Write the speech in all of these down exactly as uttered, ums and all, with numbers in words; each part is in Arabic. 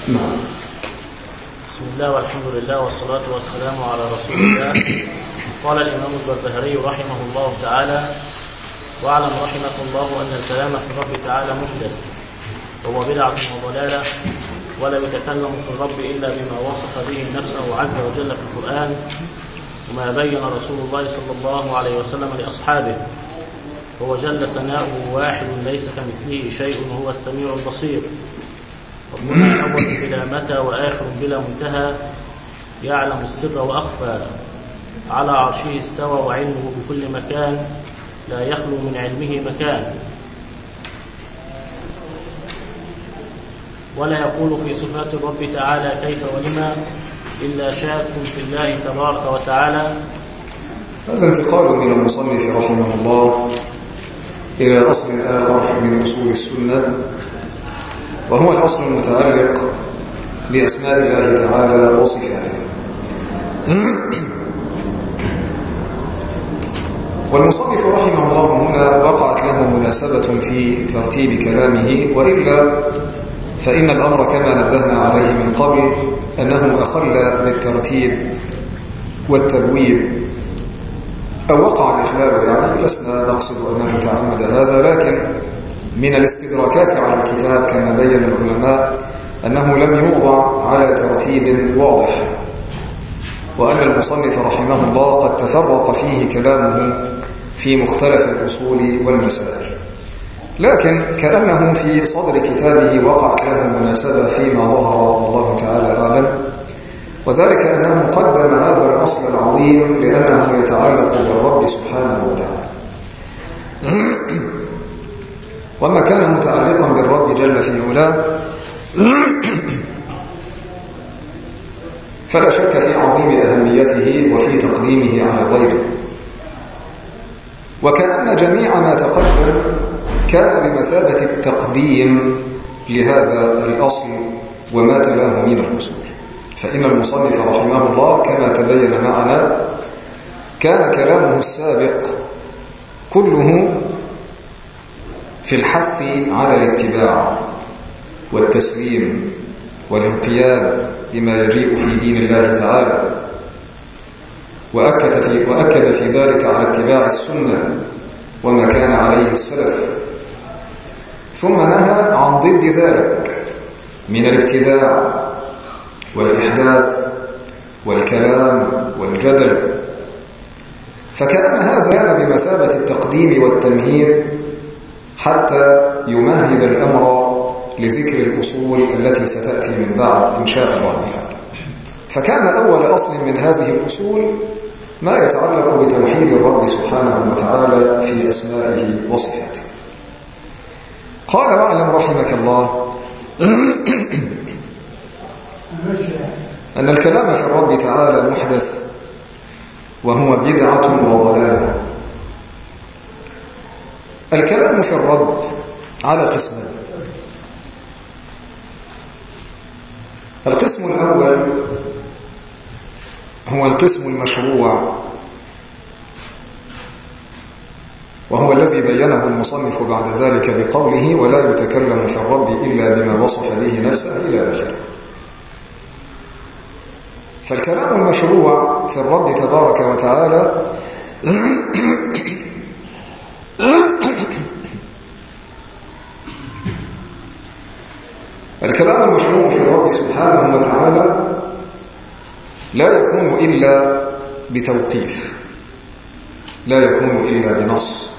نعم. بسم الله والحمد لله والصلاة والسلام على رسول الله. قال الإمام البربهاري رحمه الله تعالى: واعلم رحمك الله أن الكلام في الرب تعالى محدث وهو بدعة وضلالة، ولا يتكلم في الرب إلا بما وصف به نفسه عز وجل في القرآن، وما بين رسول الله صلى الله عليه وسلم لأصحابه. هو جل ثناؤه واحد ليس كمثله شيء وهو السميع البصير. ربنا أول بلا متى وآخر بلا منتهى، يعلم السر وأخفى، على عرشه استوى وعلمه بكل مكان، لا يخلو من علمه مكان. ولا يقول في صفات الرب تعالى كيف ولما إلا شاك في الله تبارك وتعالى. هذا انتقال من المصنف رحمه الله إلى أصل آخر من أصول السنة، وهو الأصل المتعلق بأسماء الله تعالى وصفاته. والمصنف رحمه الله هنا وقعت له مناسبة في ترتيب كلامه، وإلا فإن الأمر كما نبهنا عليه من قبل أنه أخل بالترتيب والتبويب، أو وقع الإخلال، يعني لسنا نقصد أنه تعمد هذا، لكن من الاستدراكات على الكتاب كما بين العلماء أنه لم يوضع على ترتيب واضح، وأن المصنف رحمه الله قد تفرق فيه كلامه في مختلف الأصول والمسائل، لكن كأنه في صدر كتابه وقعت له مناسبة فيما ظهر والله تعالى أعلم، وذلك أنه قدم هذا الأصل العظيم لأنه يتعلق بالرب سبحانه وتعالى. وما كان متعلقا بالرب جل في علاه فلا شك في عظيم أهميته وفي تقديمه على غيره، وكأن جميع ما تقدم كان بمثابة التقديم لهذا الأصل وما تلاه من الأصول. فإن المصنف رحمه الله كما تبين معنا كان كلامه السابق كله في الحث على الاتباع والتسليم والانقياد بما يجيء في دين الله تعالى، وأكد في, وأكد في ذلك على اتباع السنة وما كان عليه السلف، ثم نهى عن ضد ذلك من الابتداع والإحداث والكلام والجدل. فكأن هذا كان بمثابة التقديم والتمهيد حتى يمهد الأمر لذكر الأصول التي ستأتي من بعد إن شاء الله تعالى. فكان أول أصل من هذه الأصول ما يتعلق بتوحيد الرب سبحانه وتعالى في أسمائه وصفاته. قال: واعلم رحمك الله أن الكلام في الرب تعالى محدث وهو بدعة وضلالة. الكلام في الرب على قسمين: القسم الأول هو القسم المشروع، وهو الذي بينه المصنف بعد ذلك بقوله: ولا يتكلم في الرب إلا بما وصف به نفسه إلى آخره. فالكلام المشروع في الرب تبارك وتعالى الكلام المشروع في الرب سبحانه وتعالى لا يكون إلا بتوقيف، لا يكون إلا بنص،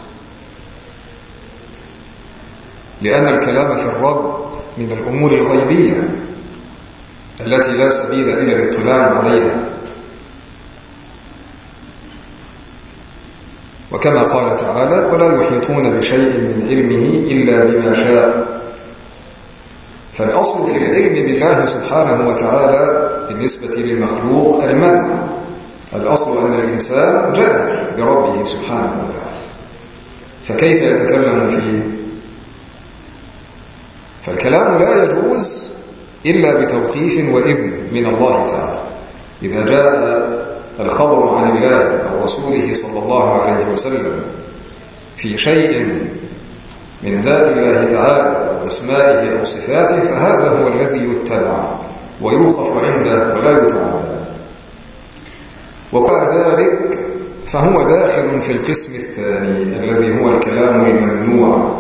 لأن الكلام في الرب من الأمور الغيبية التي لا سبيل إلى الاطلاع عليها. وكما قال تعالى: ولا يحيطون بشيء من علمه إلا بما شاء. فالأصل في العلم بالله سبحانه وتعالى بالنسبة للمخلوق المنع. الأصل أن الإنسان جاهل بربه سبحانه وتعالى، فكيف يتكلم فيه؟ فالكلام لا يجوز إلا بتوقيف وإذن من الله تعالى. إذا جاء الخبر عن الله أو رسوله صلى الله عليه وسلم في شيء من ذات الله تعالى وأسمائه أو صفاته فهذا هو الذي يتبع ويوقف عنده ولا يتعبد. وكذلك فهو داخل في القسم الثاني الذي هو الكلام الممنوع.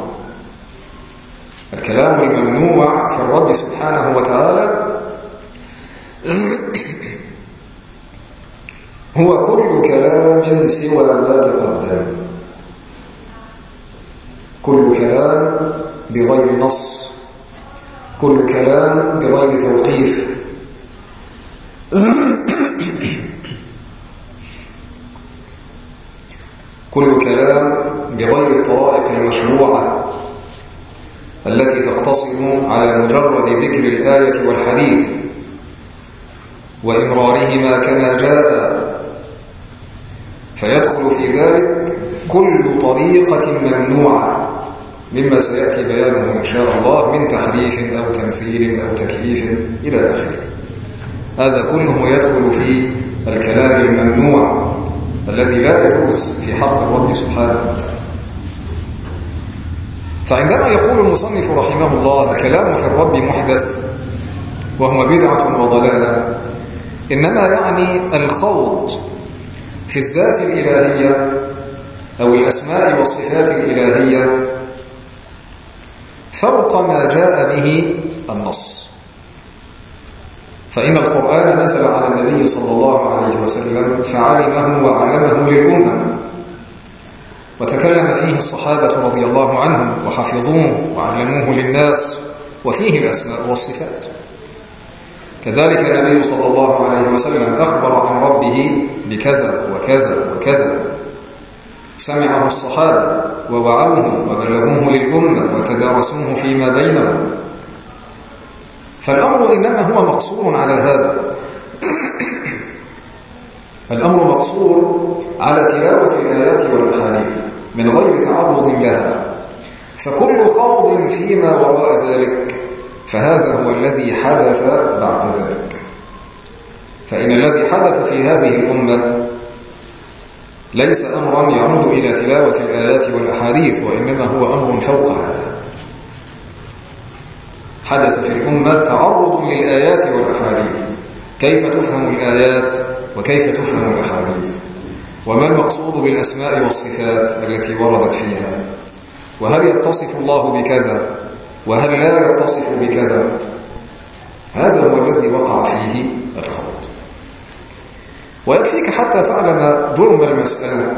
الكلام الممنوع في الرب سبحانه وتعالى هو كل كلام سوى ما تقدم، كل كلام بغير نص، كل كلام بغير توقيف، كل كلام بغير الطرائق المشروعة التي تقتصر على مجرد ذكر الآية والحديث وإمرارهما كما جاء، فيدخل في ذلك كل طريقة ممنوعة مما سيأتي بيانه إن شاء الله من تحريف أو تمثيل أو تكييف إلى آخره. هذا كله يدخل في الكلام الممنوع الذي لا يجوز في حق الرب سبحانه وتعالى. فعندما يقول المصنف رحمه الله الكلام في الرب محدث وهو بدعة وضلالة، إنما يعني الخوض في الذات الإلهية أو الأسماء والصفات الإلهية فوق ما جاء به النص. فإن القرآن نزل على النبي صلى الله عليه وسلم فعلمه وعلمه للأمة، وتكلم فيه الصحابة رضي الله عنهم وحفظوه وعلموه للناس، وفيه الأسماء والصفات. كذلك النبي صلى الله عليه وسلم أخبر عن ربه بكذا وكذا وكذا، سمعه الصحابة ووعوه وبلغوه للأمة وتدارسوه فيما بينهم. فالأمر إنما هو مقصور على هذا الأمر مقصور على تلاوة الآيات والأحاديث من غير تعرض لها، فكل خوض فيما وراء ذلك فهذا هو الذي حدث بعد ذلك. فإن الذي حدث في هذه الأمة ليس أمرا يعود إلى تلاوة الآيات والأحاديث، وإنما هو أمر فوق هذا. حدث في الأمة تعرض للآيات والأحاديث، كيف تفهم الآيات وكيف تفهم الأحاديث، وما المقصود بالأسماء والصفات التي وردت فيها، وهل يتصف الله بكذا وهل لا يتصف بكذا. هذا هو الذي وقع فيه الخوض. ويكفيك حتى تعلم جرم المسألة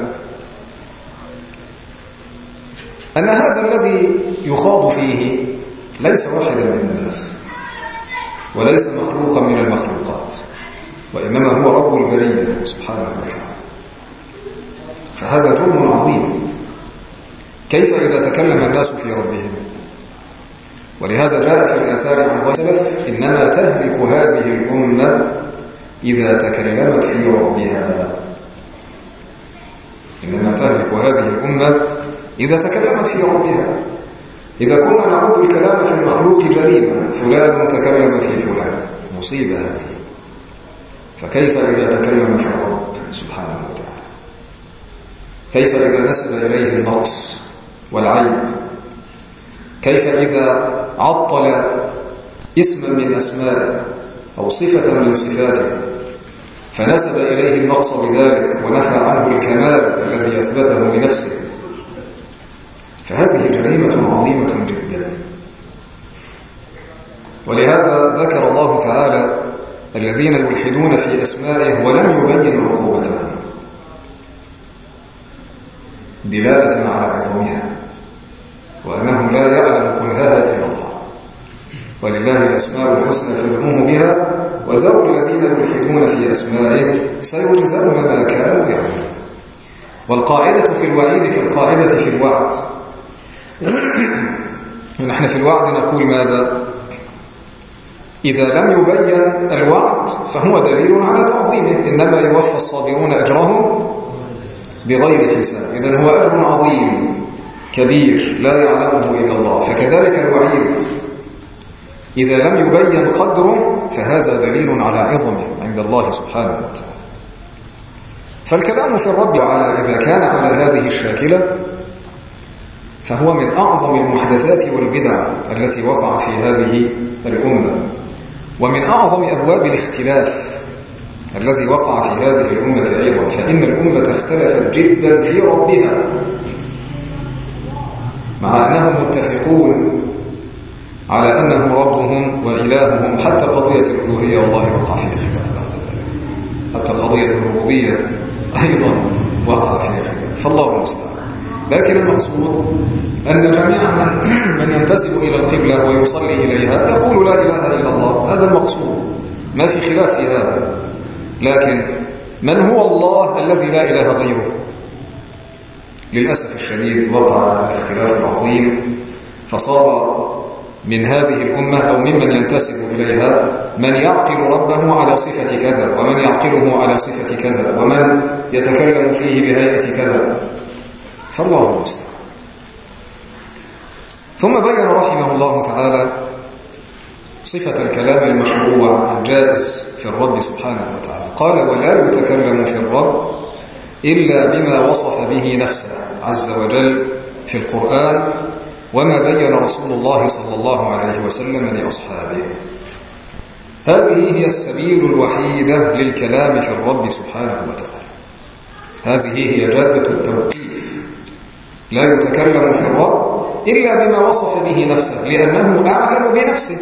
أن هذا الذي يخاض فيه ليس واحدا من الناس وليس مخلوقا من المخلوقات، وإنما هو رب البرية سبحانه وتعالى. فهذا جرم عظيم. كيف إذا تكلم الناس في ربهم؟ ولهذا جاء في الآثار عن غير سلف إنما تهلك هذه الأمة إذا تكلمت في ربها. إنما تهلك هذه الأمة إذا تكلمت في ربها. إذا كنا نعد الكلام في المخلوق جريمة، فلان تكلم في فلان، مصيبة هذه، فكيف إذا تكلم في الرب سبحانه وتعالى؟ كيف إذا نسب إليه النقص والعيب؟ كيف إذا عطل اسما من أسمائه أو صفة من صفاته فنسب إليه النقص بذلك ونفى عنه الكمال الذي أثبته لنفسه؟ فهذه جريمة عظيمة جدا. ولهذا ذكر الله تعالى الذين يلحدون في أسمائه ولم يبين عقوبتهم دلالة على عظمها، وأنه لا يعلم كنهها إلا الله، ولله الأسماء الحسنى فادعوه بها وذروا الذين يلحدون في أسمائه سيجزون ما كانوا يعملون. والقاعدة في الوعيد كالقاعدة في الوعد. نحن في الوعد نقول ماذا؟ إذا لم يبين الوعد فهو دليل على تعظيمه، إنما يوفى الصابرون أجرهم بغير حساب. إذن هو أجر عظيم كبير لا يعلمه إلا الله. فكذلك الوعيد إذا لم يبين قدره فهذا دليل على عظمه عند الله سبحانه وتعالى. فالكلام في الرب على إذا كان على هذه الشاكلة فهو من أعظم المحدثات والبدع التي وقعت في هذه الأمة، ومن أعظم أبواب الاختلاف الذي وقع في هذه الأمة أيضا، فإن الأمة اختلفت جدا في ربها مع أنهم متفقون على أنه ربهم وإلههم، حتى قضية الألوهية والله وقع فيها خلاف بعد ذلك، حتى قضية الربوبية أيضا وقع فيها خلاف، فالله المستعان. لكن المقصود أن جميع من, من ينتسب إلى القبلة ويصلي إليها يقول لا إله إلا الله، هذا المقصود، ما في خلاف في هذا. لكن من هو الله الذي لا إله غيره؟ للأسف الشديد وقع الاختلاف العظيم، فصار من هذه الأمة أو ممن ينتسب إليها من يعقل ربه على صفة كذا، ومن يعقله على صفة كذا، ومن يتكلم فيه بهيئة كذا، فالله المستعان. ثم بين رحمه الله تعالى صفة الكلام المشروع الجائز في الرب سبحانه وتعالى. قال: ولا يتكلم في الرب إلا بما وصف به نفسه عز وجل في القرآن، وما بين رسول الله صلى الله عليه وسلم لأصحابه. هذه هي السبيل الوحيدة للكلام في الرب سبحانه وتعالى، هذه هي جادة التوقيف. لا يتكلم في الرب إلا بما وصف به نفسه، لأنه أعلم بنفسه.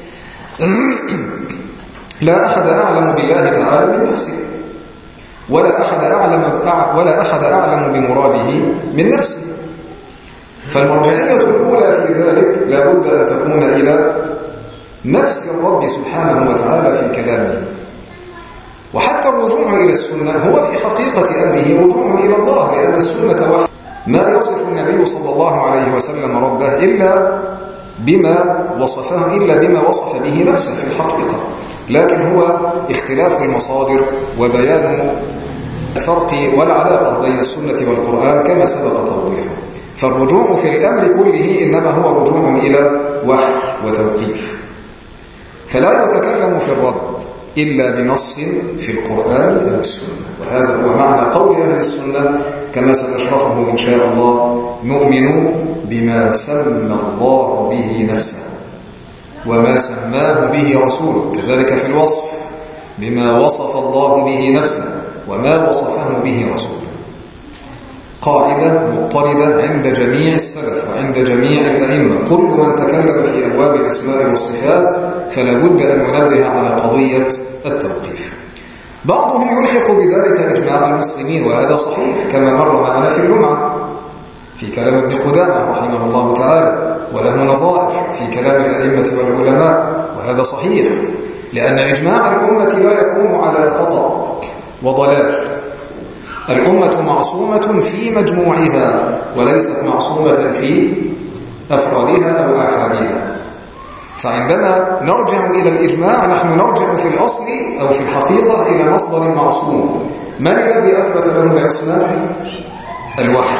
لا أحد أعلم بالله تعالى من نفسه، ولا أحد أعلم ولا أحد أعلم بمراده من نفسه. فالمرجعية الأولى في ذلك لا بد أن تكون إلى نفس الرب سبحانه وتعالى في كلامه. وحتى الرجوع إلى السنة هو في حقيقة أمره رجوع إلى الله، لأن السنة وحي ما يصف النبي صلى الله عليه وسلم ربه إلا بما وصفه إلا بما وصف به نفسه في الحقيقة، لكن هو اختلاف المصادر وبيان الفرق والعلاقة بين السنة والقرآن كما سبق توضيحه. فالرجوع في الأمر كله إنما هو رجوع إلى وحي وتوقيف. فلا يتكلم في الرب إلا بنص في القرآن أو السنة، وهذا هو معنى قول أهل السنة كما سنشرحه إن شاء الله: نؤمن بما سمى الله به نفسه وما سماه به رسوله، كذلك في الوصف بما وصف الله به نفسه وما وصفه به رسوله. قاعدة مضطردة عند جميع السلف وعند جميع الأئمة، كل من تكلم في أبواب الأسماء والصفات فلا بد أن ينبه على قضية التوقيف. بعضهم يلحق بذلك إجماع المسلمين، وهذا صحيح كما مر معنا في اللمعة في كلام ابن قدامة رحمه الله تعالى، وله نظائر في كلام الأئمة والعلماء، وهذا صحيح، لأن إجماع الأمة لا يكون على خطأ وضلال. الأمة معصومة في مجموعها وليست معصومة في أفرادها أو آحادها. فعندما نرجع إلى الإجماع نحن نرجع في الأصل أو في الحقيقة إلى مصدر معصوم. من الذي أثبت له العصمة؟ الوحي.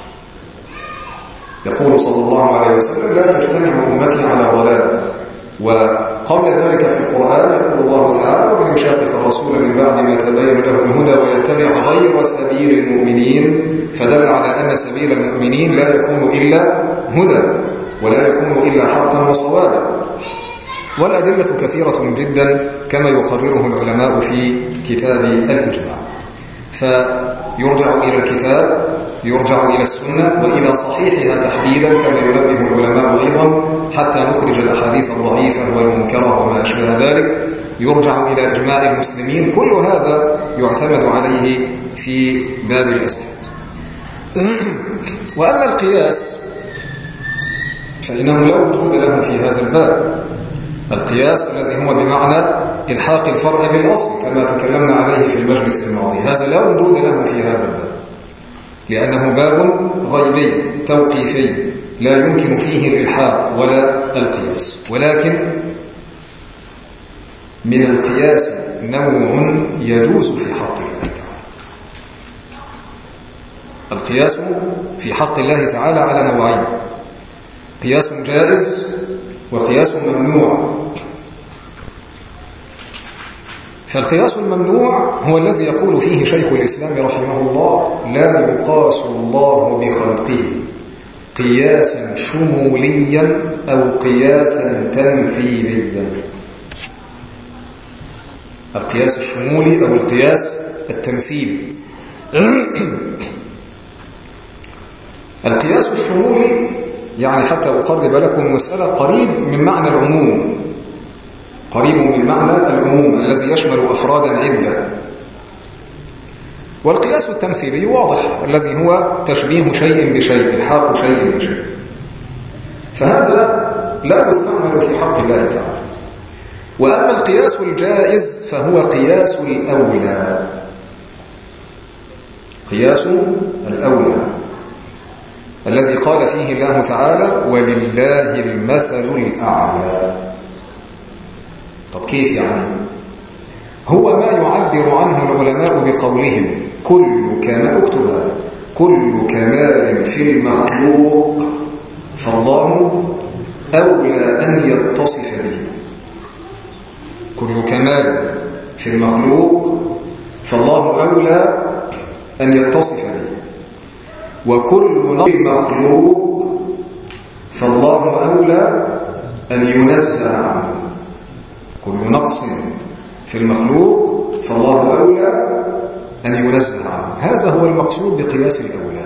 يقول صلى الله عليه وسلم: لا تجتمع أمتي على ضلالة. وقبل ذلك في القرآن يقول الله تعالى: ومن يشاقق الرسول من بعد ما تبين له الهدى ويتبع غير سبيل المؤمنين، فدل على أن سبيل المؤمنين لا يكون إلا هدى ولا يكون إلا حقا وصوابا. والأدلة كثيرة جدا كما يقرره العلماء في كتاب الإجماع. فيرجع إلى الكتاب، يرجع إلى السنة وإلى صحيحها تحديدا كما ينبه العلماء أيضا، حتى نخرج الأحاديث الضعيفة والمنكرة وما أشبه ذلك. يرجع إلى إجماع المسلمين. كل هذا يعتمد عليه في باب الأسباب. وأما القياس فإنه لا وجود له في هذا الباب. القياس الذي هو بمعنى إلحاق الفرع بالأصل كما تكلمنا عليه في المجلس الماضي، هذا لا وجود له في هذا الباب، لأنه باب غيبي توقيفي لا يمكن فيه الإلحاق ولا القياس. ولكن من القياس نوع يجوز في حق الله تعالى. القياس في حق الله تعالى على نوعين: قياس جائز وقياس ممنوع. فالقياس الممنوع هو الذي يقول فيه شيخ الإسلام رحمه الله: لا يقاس الله بخلقه قياسا شموليا أو قياسا تمثيليا. القياس الشمولي أو القياس التمثيلي. القياس الشمولي يعني حتى أقرب لكم مسألة قريب من معنى العموم، قريب من معنى العموم الذي يشمل أفرادا عدة. والقياس التمثيلي واضح، الذي هو تشبيه شيء بشيء، الحاق شيء بشيء، فهذا لا يستعمل في حق الله تعالى. وأما القياس الجائز فهو قياس الأولى، قياس الأولى الذي قال فيه الله تعالى ولله المثل الأعلى. طب كيف يعني؟ هو ما يعبر عنه العلماء بقولهم كل كمال، اكتب هذا، كل كمال في المخلوق فالله أولى أن يتصف به. كل كمال في المخلوق فالله أولى أن يتصف به، وكل نقص مخلوق فالله أولى أن ينزه عنه. كل نقص في المخلوق فالله أولى أن ينزه عنه. هذا هو المقصود بقياس الأولى.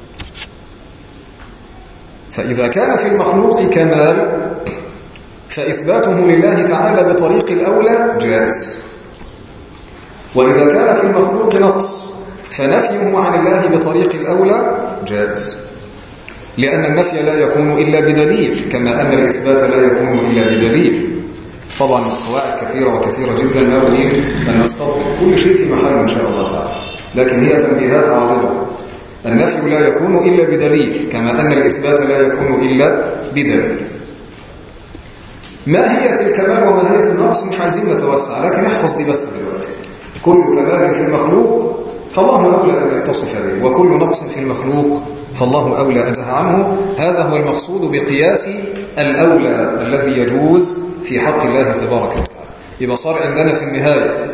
فإذا كان في المخلوق كمال فإثباته لله تعالى بطريق الأولى جائز، وإذا كان في المخلوق نقص فنفيه عن الله بطريق الأولى جائز، لأن النفي لا يكون إلا بدليل، كما أن الإثبات لا يكون إلا بدليل. طبعا قواعد كثيرة وكثيرة جدا لا نريد أن نستطرد كل شيء في محل إن شاء الله تعالى، لكن هي تنبيهات عارضة. النفي لا يكون إلا بدليل، كما أن الإثبات لا يكون إلا بدليل. ماهية الكمال وماهية النقص مش عايزين نتوسع، لكن احفظ دي بس دلوقتي. كل كمال في المخلوق فالله أولى أن يتصف به، وكل نقص في المخلوق فالله أولى أن ينزه عنه. هذا هو المقصود بقياس الأولى الذي يجوز في حق الله تبارك وتعالى. يبقى صار عندنا في النهاية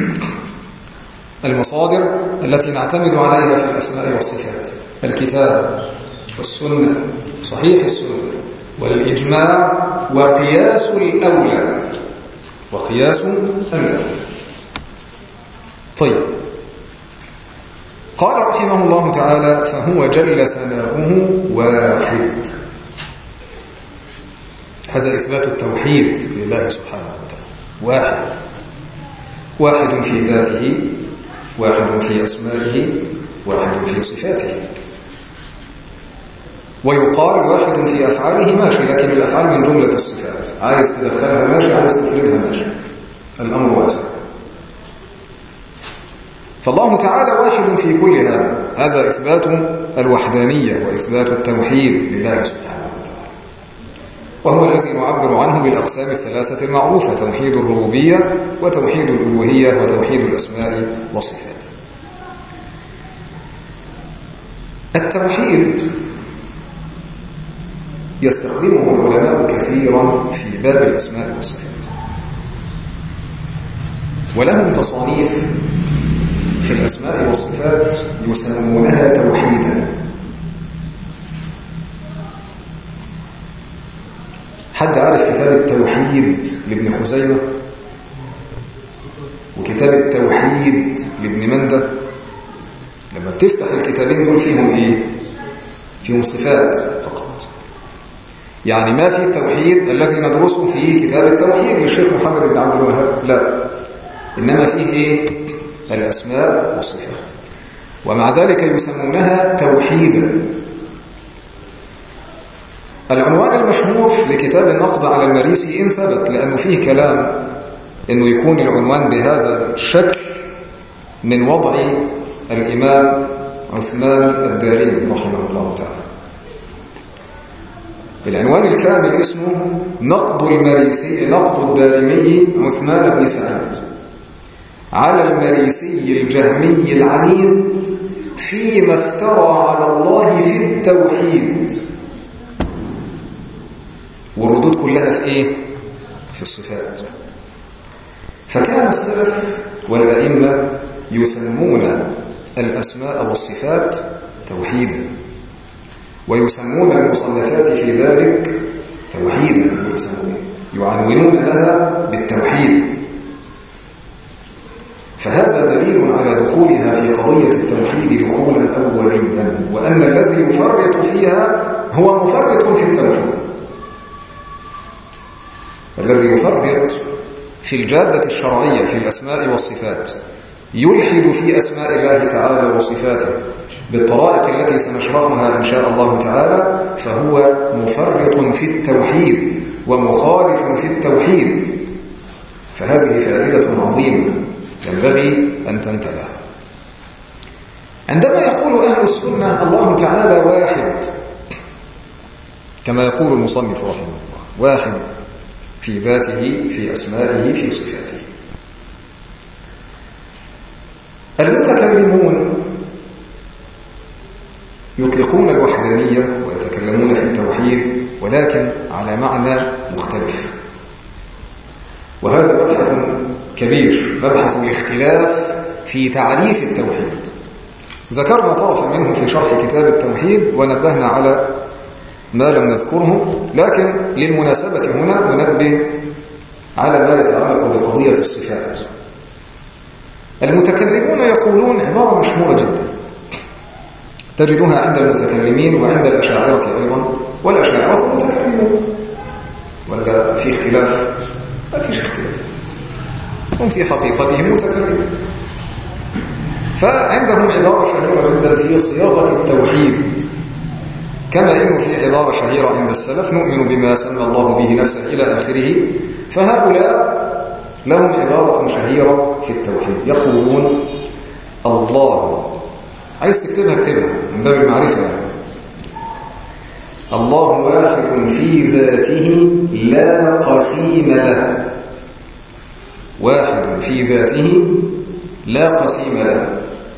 المصادر التي نعتمد عليها في الأسماء والصفات: الكتاب والسنة، صحيح السنة، والإجماع، وقياس الأولى، وقياس الأولى. طيب، قال رحمه الله تعالى: فهو جل ثناؤه واحد. هذا إثبات التوحيد لله سبحانه وتعالى. واحد، واحد في ذاته، واحد في أسمائه، واحد في صفاته. ويقال واحد في أفعاله ماشي، لكن الأفعال من جملة الصفات، عايز تدخلها ماشي، عايز تفردها ماشي، الأمر واسع. فالله تعالى واحد في كل هذا. هذا إثبات الوحدانية وإثبات التوحيد لله سبحانه وتعالى، وهو الذي نعبر عنه بالأقسام الثلاثة المعروفة: توحيد الربوبية، وتوحيد الألوهية، وتوحيد الأسماء والصفات. التوحيد يستخدمه العلماء كثيرا في باب الأسماء والصفات، ولهم تصانيف في الأسماء والصفات يسمونها توحيدا. حد عارف كتاب التوحيد لابن خزيمة وكتاب التوحيد لابن مندة؟ لما بتفتح الكتابين دول فيهم ايه؟ فيهم صفات فقط. يعني ما في التوحيد الذي ندرسه في كتاب التوحيد للشيخ محمد بن عبد الوهاب، لا، إنما فيه ايه؟ الأسماء والصفات، ومع ذلك يسمونها توحيدا. العنوان المشهور لكتاب النقد على المريسي إن ثبت، لأنه فيه كلام أنه يكون العنوان بهذا الشكل، من وضع الإمام عثمان الدارمي رحمه الله تعالى. العنوان الكامل اسمه نقد المريسي، نقد الدارمي عثمان بن سعيد على المريسي الجهمي العنيد فيما افترى على الله في التوحيد. والردود كلها في ايه؟ في الصفات. فكان السلف والأئمة يسمون الأسماء والصفات توحيدا، ويسمون المصنفات في ذلك توحيدا، يعنونون لها بالتوحيد. فهذا دليل على دخولها في قضية التوحيد دخولا أوليا، وأن الذي يفرط فيها هو مفرط في التوحيد. الذي يفرط في الجادة الشرعية في الأسماء والصفات، يلحد في أسماء الله تعالى وصفاته بالطرائق التي سنشرحها إن شاء الله تعالى، فهو مفرط في التوحيد ومخالف في التوحيد. فهذه فائدة عظيمة ينبغي أن تنتبه. عندما يقول أهل السنة الله تعالى واحد، كما يقول المصنف رحمه الله، واحد في ذاته، في أسمائه، في صفاته. المتكلمون يطلقون الوحدانية ويتكلمون في التوحيد، ولكن على معنى مختلف، وهذا مبحث كبير، مبحث الاختلاف في تعريف التوحيد. ذكرنا طرفا منه في شرح كتاب التوحيد ونبهنا على ما لم نذكره، لكن للمناسبة هنا ننبه على ما يتعلق بقضية الصفات. المتكلمون يقولون عبارة مشهورة جدا تجدها عند المتكلمين وعند الأشاعرة أيضا، والأشاعرة متكلمون، ولا في اختلاف؟ لا فيش اختلاف، هم في حقيقتهم متكلمون. فعندهم عبارة شهيرة جدا في صياغة التوحيد، كما إنه في عبارة شهيرة عند السلف: نؤمن بما سمى الله به نفسه إلى آخره. فهؤلاء لهم عبارة شهيرة في التوحيد، يقولون الله، عايز تكتبها اكتبها من باب المعرفة يعني. الله واحد في ذاته لا قسيم له، واحد في ذاته لا قسيم له،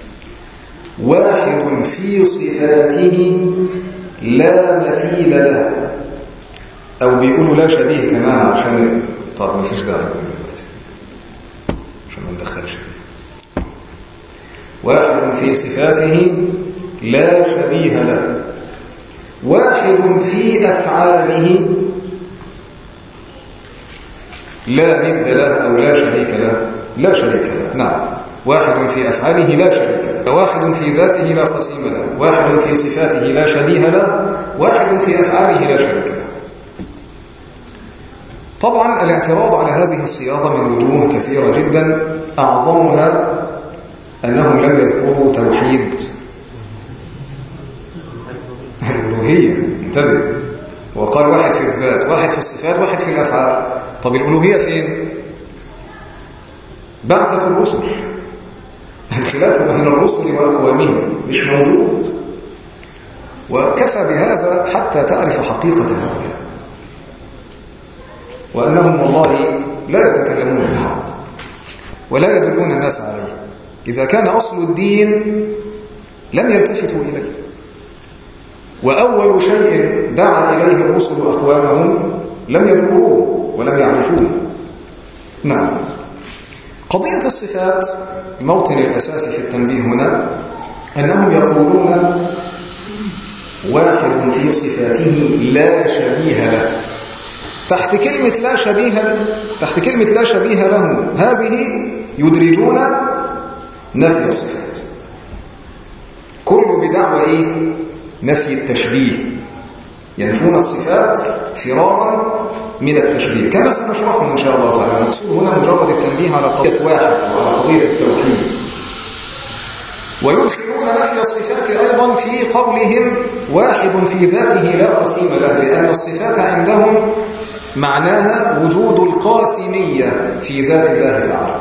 واحد في صفاته لا مثيل له، أو بيقولوا لا شبيه كمان عشان طب ما فيش داعي دلوقتي عشان ما ندخلش. واحد في صفاته لا شبيه له، واحد في أفعاله لا ند له أو لا شريك له، لا شريك له، نعم، واحد في أفعاله لا شريك له، واحد في ذاته لا قسيم له، واحد في صفاته لا شبيه له، واحد في أفعاله لا شريك له. طبعا الاعتراض على هذه الصياغة من وجوه كثيرة جدا، أعظمها أنهم لم يذكروا توحيد الألوهية. انتبه، وقال واحد في الذات، واحد في الصفات، واحد في الأفعال. طب الألوهية فين؟ بعثة الرسل، الخلاف بين الرسل وأقوامهم مش موجود، وكفى بهذا حتى تعرف حقيقة هؤلاء، وأنهم والله لا يتكلمون بالحق ولا يدلون الناس عليه. إذا كان أصل الدين لم يلتفتوا إليه، وأول شيء دعا إليه الرسل أقوامهم لم يذكروه ولم يعرفوه. نعم. قضية الصفات الموطن الأساسي في التنبيه هنا أنهم يقولون واحد في صفاته لا شبيه له. تحت كلمة لا شبيه له، تحت كلمة لا شبيه له هذه يدرجون نفي الصفات، كله بدعوى إيه؟ نفي التشبيه، ينفون الصفات فرارا من التشبيه، كما سنشرحه إن شاء الله تعالى. نقصد هنا مجرد التنبيه على قضية واحد وعلى قضية التوحيد. ويدخلون نفي الصفات أيضا في قولهم واحد في ذاته لا قسيم له، لأن الصفات عندهم معناها وجود القاسمية في ذات الله تعالى.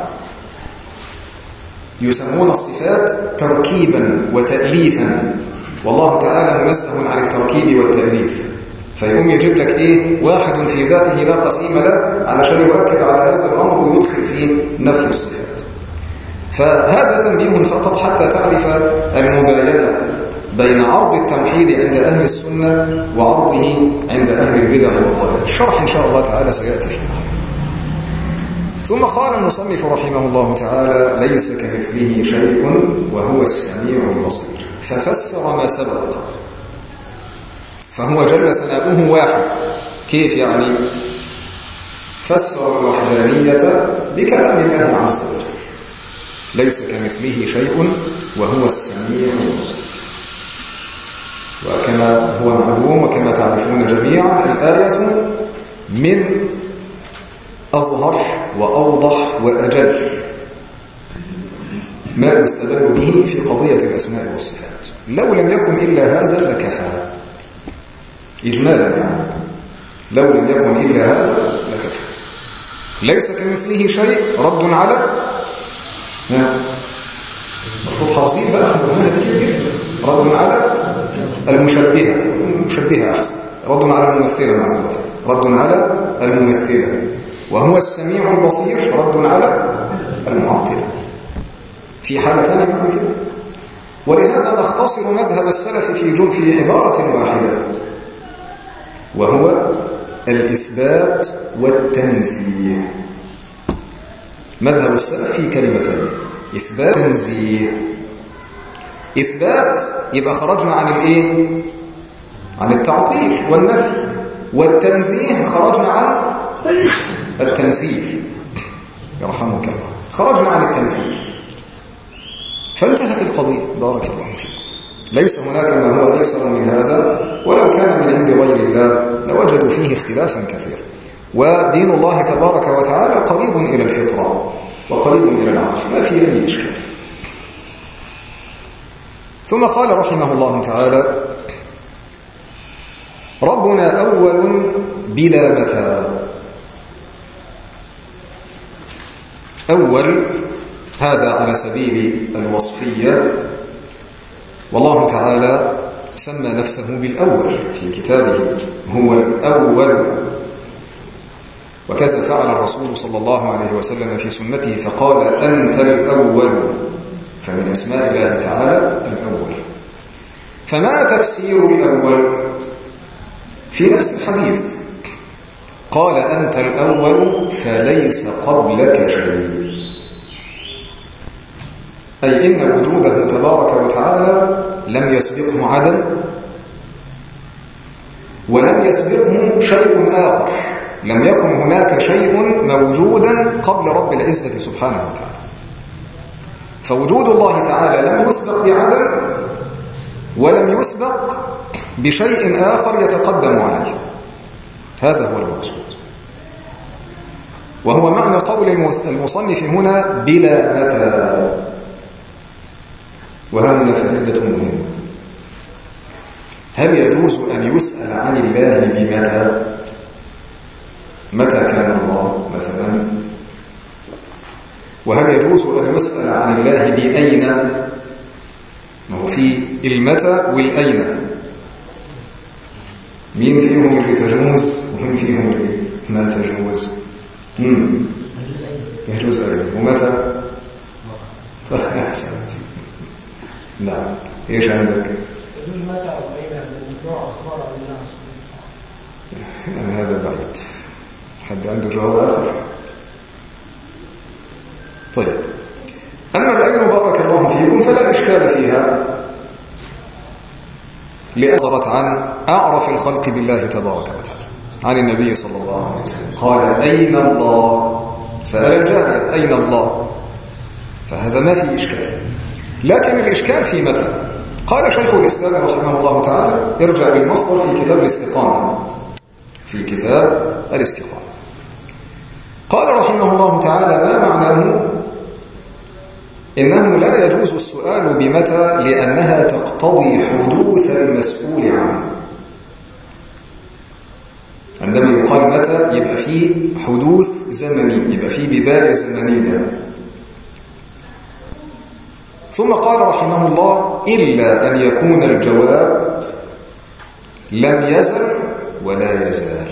يسمون الصفات تركيبا وتأليفا، والله تعالى منزه عن التركيب والتأليف، فيقوم يجيب لك إيه؟ واحد في ذاته لا قسيم له، علشان يؤكد على هذا الأمر ويدخل فيه نفي الصفات. فهذا تنبيه فقط حتى تعرف المباينة بين عرض التوحيد عند أهل السنة وعرضه عند أهل البدع والضلال. الشرح إن شاء الله تعالى سيأتي في محله. ثم قال المصنف رحمه الله تعالى: ليس كمثله شيء وهو السميع البصير. ففسر ما سبق فهو جل ثناؤه واحد. كيف يعني؟ فسر الوحدانية بكلام الله عز وجل: ليس كمثله شيء وهو السميع البصير. وكما هو معلوم وكما تعرفون جميعا، الآية من أظهر وأوضح وأجل ما يستدل به في قضية الأسماء والصفات. لو لم يكن إلا هذا لكفى، إجمالا يعني، لو لم يكن إلا هذا لكفى. ليس كمثله شيء رد على مفروض حاصين بقى رد على المشبهة، المشبهة أحسن، رد على الممثلة معذرة، رد على الممثلة. وهو السميع البصير رد على المعطلة. في حالة ثانية معنى كده. ولهذا نختصر مذهب السلف في جمع في عبارة واحدة، وهو الإثبات والتنزيه. مذهب السلف في كلمتين: إثبات وتنزيه. إثبات يبقى خرجنا عن الإيه؟ عن التعطيل والنفي. والتنزيه خرجنا عن التمثيل. يرحمك الله، خرجنا عن التمثيل، فانتهت القضية. بارك الله فيكم. ليس هناك ما هو أيسر من هذا، ولو كان من عند غير الله لوجدوا فيه اختلافا كثيرا. ودين الله تبارك وتعالى قريب إلى الفطرة وقريب إلى العقل، ما في أي إشكال. ثم قال رحمه الله تعالى: ربنا أول بلا متى. أول هذا على سبيل الوصفية، والله تعالى سمى نفسه بالأول في كتابه، هو الأول. وكذا فعل الرسول صلى الله عليه وسلم في سنته فقال: أنت الأول. فمن أسماء الله تعالى الأول. فما تفسير الأول؟ في نفس الحديث قال: أنت الأول فليس قبلك شيء. أي إن وجوده تبارك وتعالى لم يسبقه عدم، ولم يسبقه شيء آخر. لم يكن هناك شيء موجودا قبل رب العزة سبحانه وتعالى. فوجود الله تعالى لم يسبق بعدم، ولم يسبق بشيء آخر يتقدم عليه. هذا هو المقصود، وهو معنى قول المصنف هنا: بلا متى. وهنا فائدة مهمة: هل يجوز أن يسأل عن الله بمتى؟ متى كان الله مثلا؟ وهل يجوز أن يسأل عن الله بأين؟ ما هو في المتى والأين، مين فيهم اللي تجوز ومين فيهم اللي ما تجوز؟ امم يجوز أين ومتى؟ طيب أحسنت. نعم، ايش عندك؟ يجوز متى وأين بالنوع أخبار عن الله. يعني هذا بعيد. حد عنده جواب آخر؟ طيب، أما الأين بارك الله فيكم فلا إشكال فيها، لأن ضرت عن أعرف الخلق بالله تبارك وتعالى عن النبي صلى الله عليه وسلم. قال: أين الله؟ سأل الجارية: أين الله؟ فهذا ما في إشكال. لكن الإشكال في متى. قال شيخ الإسلام رحمه الله تعالى: ارجع للمصدر في كتاب الاستقامة، في كتاب الاستقامة قال رحمه الله تعالى: ما معناه؟ إنه لا يجوز السؤال بمتى لأنها تقتضي حدوث المسؤول عنه. عندما يقال متى يبقى فيه حدوث زمني، يبقى فيه بداية زمنية. ثم قال رحمه الله: إلا أن يكون الجواب لم يزل ولا يزال.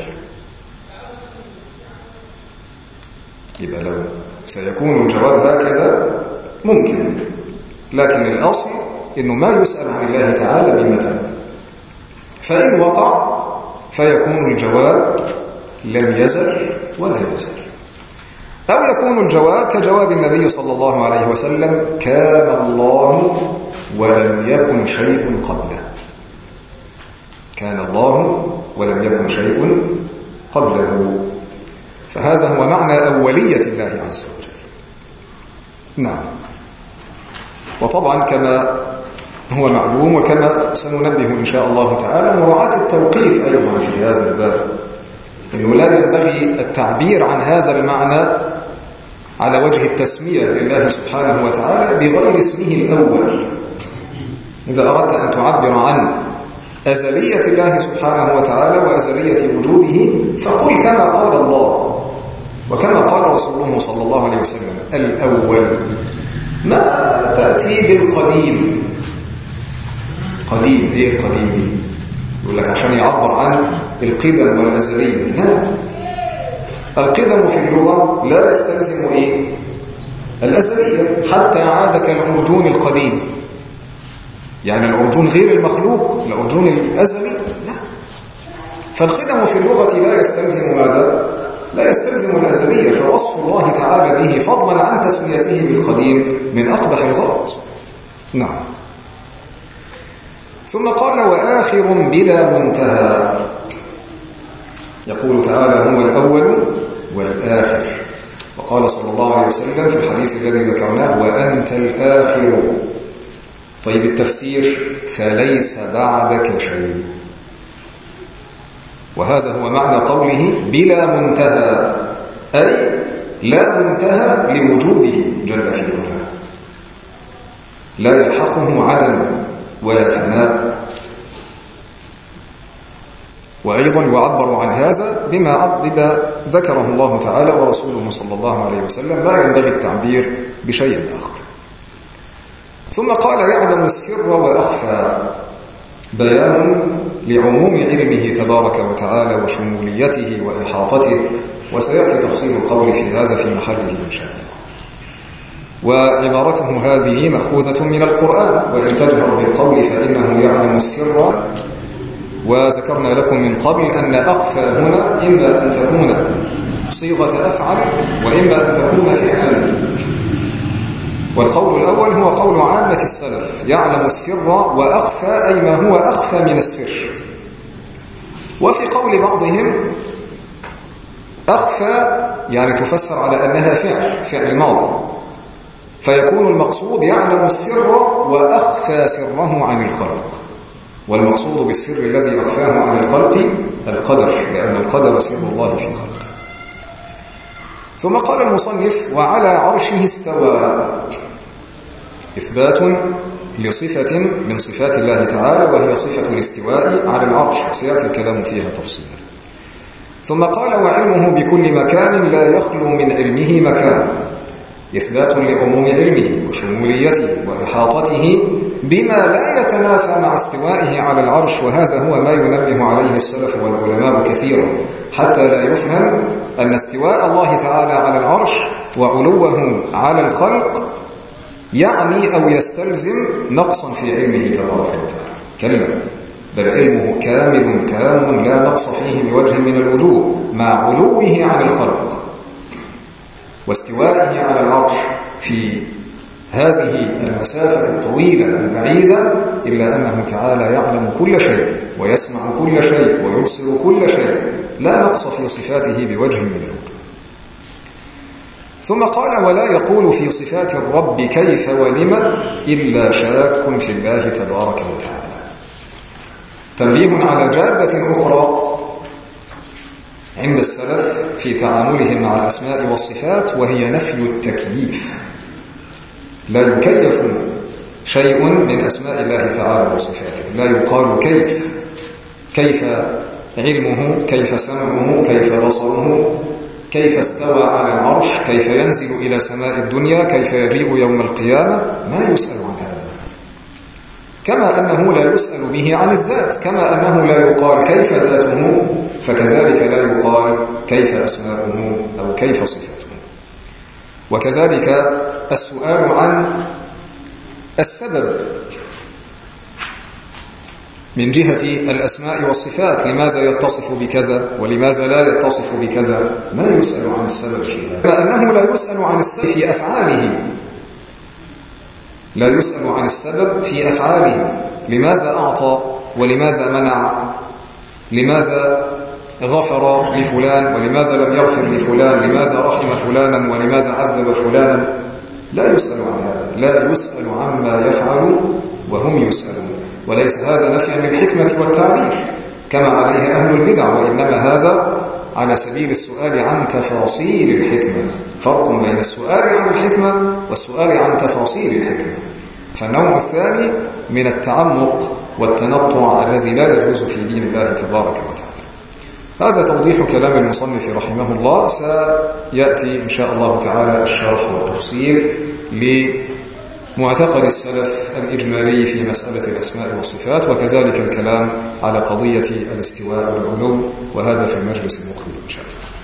يبقى لو سيكون الجواب هكذا ممكن، لكن الأصل إنه ما يسأل عن الله تعالى بمتى. فإن وقع فيكون الجواب لم يزل ولا يزال، أو يكون الجواب كجواب النبي صلى الله عليه وسلم: كان الله ولم يكن شيء قبله. كان الله ولم يكن شيء قبله. فهذا هو معنى أولية الله عز وجل. نعم. وطبعا كما هو معلوم وكما سننبه إن شاء الله تعالى مراعاة التوقيف أيضا في هذا الباب، إنه لا ينبغي التعبير عن هذا المعنى على وجه التسمية لله سبحانه وتعالى بغير اسمه الأول. إذا أردت أن تعبر عن أزلية الله سبحانه وتعالى وأزلية وجوده فقل كما قال الله وكما قال رسوله صلى الله عليه وسلم الأول. ما تأتي بالقديم. قديم، إيه القديم دي؟ يقول لك عشان يعبر عن القدم والأزلية. لا، القدم في اللغة لا يستلزم إيه؟ الأزلية، حتى عاد كالعرجون القديم. يعني العرجون غير المخلوق، العرجون الأزلي لا. فالقدم في اللغة لا يستلزم ماذا؟ لا يستلزم الأزلية. فوصف الله تعالى به فضلا عن تسميته بالقديم من أقبح الغلط. نعم. ثم قال وآخر بلا منتهى. يقول تعالى هو الأول والآخر، وقال صلى الله عليه وسلم في الحديث الذي ذكرناه وأنت الآخر. طيب التفسير فليس بعدك شيء، وهذا هو معنى قوله بلا منتهى، أي لا منتهى لوجوده جل في علاه، لا يلحقه عدم ولا فناء. وأيضا يعبر عن هذا بما ذكره الله تعالى ورسوله صلى الله عليه وسلم، لا ينبغي التعبير بشيء آخر. ثم قال يعلم السر وأخفى، بيان لعموم علمه تبارك وتعالى وشموليته وإحاطته، وسيأتي تفصيل القول في هذا في محله إن شاء الله. وعبارته هذه مأخوذة من القرآن، وإن تجهر بالقول فإنه يعلم السر. وذكرنا لكم من قبل أن أخفى هنا إما أن تكون صيغة أفعل وإما أن تكون فعلا. والقول الأول هو قول عامة السلف، يعلم السر وأخفى، أي ما هو أخفى من السر. وفي قول بعضهم أخفى يعني تفسر على أنها فعل فعل ماضي، فيكون المقصود يعلم السر وأخفى سره عن الخلق. والمقصود بالسر الذي أخفاه عن الخلق القدر، لأن القدر سر الله في خلقه. ثم قال المصنف وعلى عرشه استوى، إثبات لصفة من صفات الله تعالى وهي صفة الاستواء على العرش، وسيأتي الكلام فيها تفصيلا. ثم قال وعلمه بكل مكان لا يخلو من علمه مكان، إثبات لعموم علمه وشموليته وإحاطته بما لا يتنافى مع استوائه على العرش. وهذا هو ما ينبه عليه السلف والعلماء كثيرا، حتى لا يفهم أن استواء الله تعالى على العرش وعلوه على الخلق يعني أو يستلزم نقصا في علمه تبارك وتعالى. كلا، بل علمه كامل تام لا نقص فيه بوجه من الوجوه، مع علوه عن الخلق واستوائه على العرش في هذه المسافة الطويلة البعيدة، إلا أنه تعالى يعلم كل شيء ويسمع كل شيء ويبصر كل شيء، لا نقص في صفاته بوجه من الوجوه. ثم قال ولا يقول في صفات الرب كيف ولم إلا شاك في الله تبارك وتعالى. تنبيه على جادة أخرى عند السلف في تعاملهم مع الأسماء والصفات، وهي نفي التكييف. لا يكيف شيء من أسماء الله تعالى وصفاته، لا يقال كيف، كيف علمه، كيف سمعه، كيف بصره، كيف استوى على العرش، كيف ينزل إلى سماء الدنيا، كيف يجيء يوم القيامة، ما يسأل عن هذا. كما أنه لا يسأل به عن الذات، كما أنه لا يقال كيف ذاته، فكذلك لا يقال كيف أسماؤه أو كيف صفاته. وكذلك السؤال عن السبب من جهة الأسماء والصفات، لماذا يتصف بكذا ولماذا لا يتصف بكذا، ما يسأل عن السبب فيها. كما أنه لا يسأل عن السبب في أفعاله، لا يسأل عن السبب في أفعاله، لماذا أعطى ولماذا منع لماذا غفر لفلان ولماذا لم يغفر لفلان، لماذا رحم فلانا ولماذا عذب فلانا، لا يسأل عن هذا، لا يسأل عما يفعل وهم يسألون. وليس هذا نفيا للحكمة والتعليل كما عليه أهل البدع، وإنما هذا على سبيل السؤال عن تفاصيل الحكمة. فرق بين السؤال عن الحكمة والسؤال عن تفاصيل الحكمة. فالنوع الثاني من التعمق والتنطع الذي لا يجوز في دين الله تبارك وتعالى. هذا توضيح كلام المصنف رحمه الله. سيأتي إن شاء الله تعالى الشرح والتفصيل لمعتقد السلف الإجمالي في مسألة الأسماء والصفات، وكذلك الكلام على قضية الاستواء والعلو، وهذا في المجلس المقبل إن شاء الله.